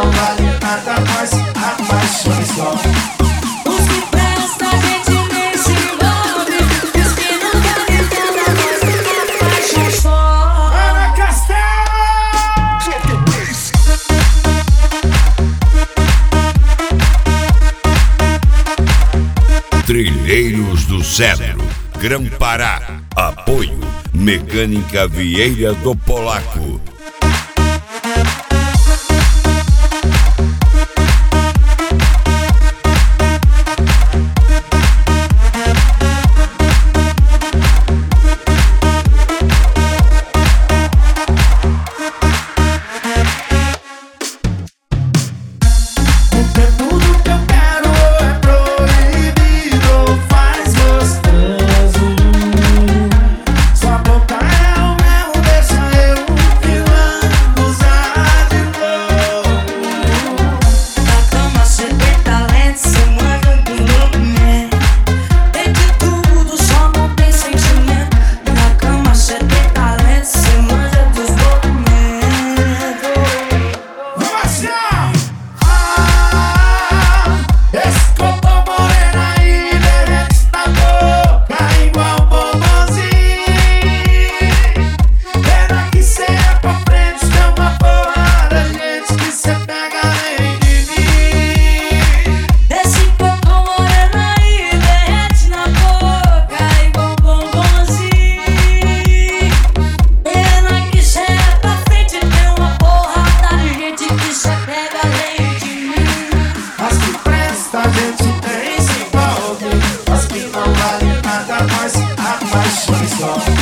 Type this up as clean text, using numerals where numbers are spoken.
não valem nada, mas apaixone só. Os que prestam a gente nem se envolve, e os que não valem nada, nós apaixona só. Ana Castelo! Trilheiros do Cedro, Grão-Pará. Apoio Mecânica Vieira do Polaco. A gente tem se envolve, as que não valem nada, mas apaixone só.